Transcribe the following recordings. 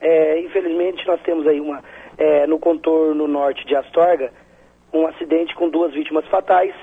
Infelizmente nós temos aí no contorno norte de Astorga, um acidente com 2 vítimas fatais.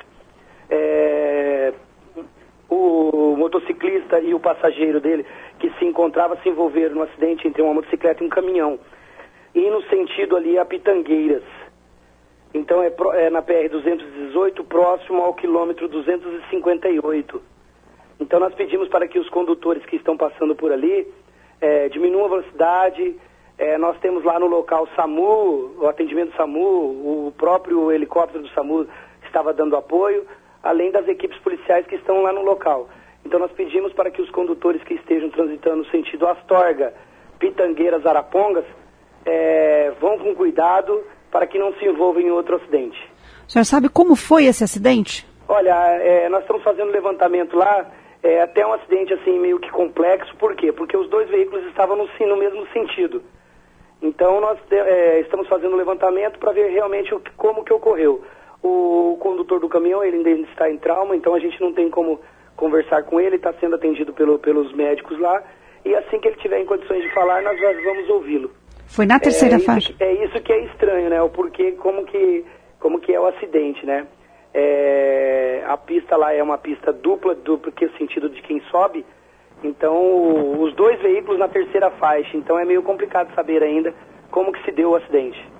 O motociclista e o passageiro dele, que se encontrava, se envolveram no acidente entre uma motocicleta e um caminhão, e no sentido ali a Pitangueiras. Então é na PR-218, próximo ao quilômetro 258. Então nós pedimos para que os condutores que estão passando por ali diminuam a velocidade. Nós temos lá no local SAMU, o atendimento SAMU, o próprio helicóptero do SAMU estava dando apoio, além das equipes policiais que estão lá no local. Então nós pedimos para que os condutores que estejam transitando no sentido Astorga, Pitangueiras, Arapongas, vão com cuidado para que não se envolvam em outro acidente. O senhor sabe como foi esse acidente? Olha, nós estamos fazendo levantamento lá, até um acidente assim meio que complexo. Por quê? Porque os 2 veículos estavam no mesmo sentido. Então nós estamos fazendo levantamento para ver realmente como que ocorreu. O condutor do caminhão, ele ainda está em trauma, então a gente não tem como conversar com ele, está sendo atendido pelos médicos lá, e assim que ele tiver em condições de falar, nós vamos ouvi-lo. Foi na terceira faixa? É isso que é estranho, né? O porquê, como que é o acidente, né? A pista lá é uma pista dupla, porque o sentido de quem sobe, então os 2 veículos na terceira faixa, então é meio complicado saber ainda como que se deu o acidente.